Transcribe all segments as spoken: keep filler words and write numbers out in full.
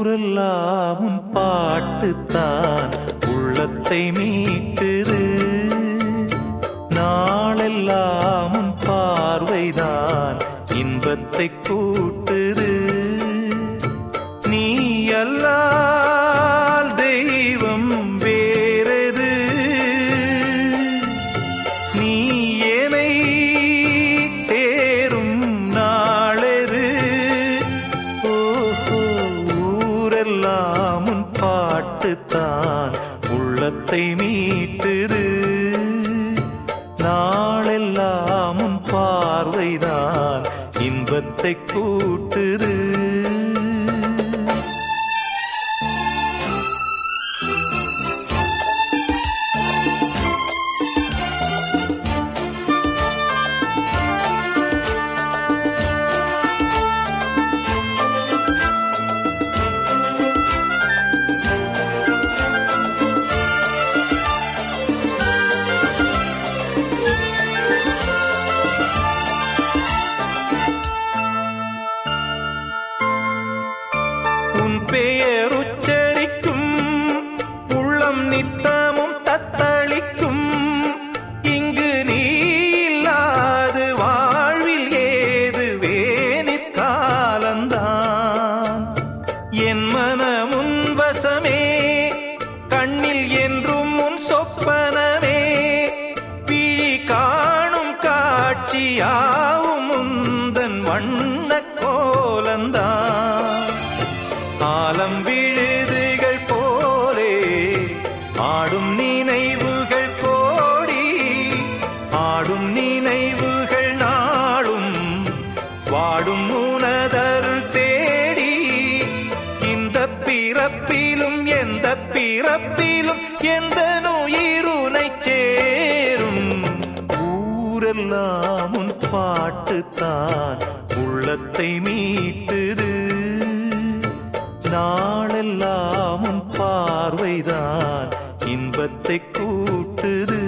ஊரெல்லாம் உன் பாட்டுத்தான் உள்ளத்தை மீட்டுது. நாளெல்லாம் உன் பார்வைதான் இன்பத்தை கூட்டுது. நீ அல்லால் தெய்வம் வேறது, நீ என்னை சேரும் நாளெது. ஓஹோ, ஊரெல்லாம் உன் பாட்டுத்தான் உள்ளத்தை மீட்டுது. நாளெல்லாம் உன் பார்வைதான் இன்பத்தை கூட்டுது. உன் பெயர் உச்சரிக்கும் உள்ளம் நித்தமும் தத்தளிக்கும். இங்கு நீ இல்லாது வாழ்வில் ஏது வேணிற் காலந்தான். என் மனமுன் வசமே, கண்ணில் என்றும் உன் சொப்பனமே. பிழி காணும் காட்சியாவும் உந்தன் வண்ண கோலந்தான். ஆலம் விழுதுகள் போலே ஆடும் நினைவுகள் கோடி, ஆடும் நினைவுகள் நாளும் வாடும் உனதருள் தேடி. இந்த பிறப்பிலும் எந்த பிறப்பிலும் எந்த உயிருனை சேரும். ஊரெல்லாம் உன் பாட்டுத்தான் உள்ளத்தை மீட்டுது. நாளெல்லாம் உன் பார்வைதான் இன்பத்தை கூட்டுது.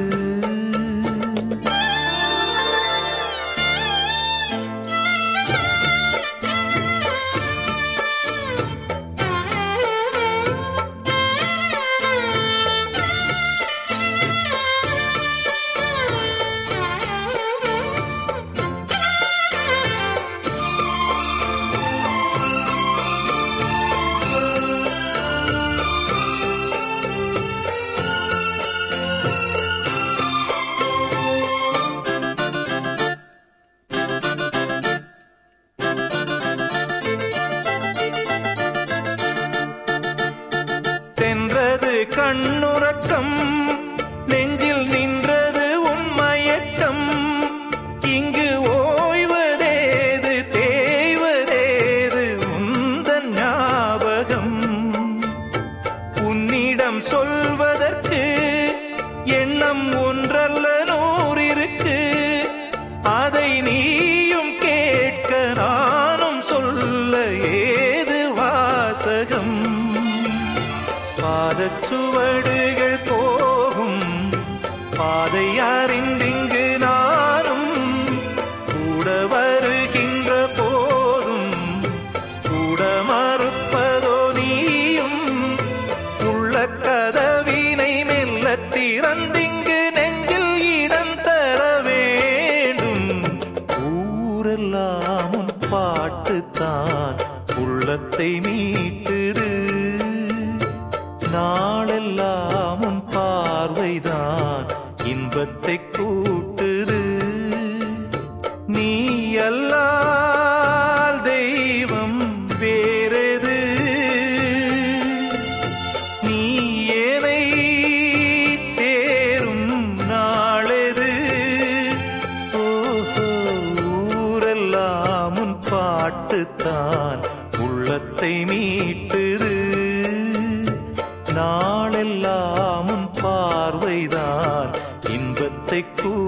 சென்றது கண்ணுறக்கம், நெஞ்சில் நின்றது உன் மயக்கம். இங்கு ஓய்வதேது தேய்வதேது உந்தன் ஞாபகம். உன்னிடம் சொல்வதற்கு எண்ணம் ஒன்றல்ல நூறிருக்கு. அதை நீயும் கேட்க நானும் சொல்ல ஏது வாசகம். பாதச்சுவடுகள் போகும் பாதை அறிந்திங்கு நானும் கூட வருகின்ற போதும் கூட மறுப்பதோ நீயும். உள்ள கதவினை மெல்ல திறந்திங்கு நெஞ்சில் இடம் தர வேண்டும். ஊரெல்லாம் உன் பாட்டுத்தான் உள்ளத்தை மீட்டுது. நாளெல்லாம் உன் பார்வைதான் இன்பத்தை கூட்டுது. நீ அல்லால் தெய்வம் வேறது, நீ என்னை சேரும் நாளெது. ஓஹோ, ஊரெல்லாம் உன் பாட்டுத்தான் உள்ளத்தை மீட்டுது. நாளெல்லாம் உன் பார்வைதான் இன்பத்தை கூ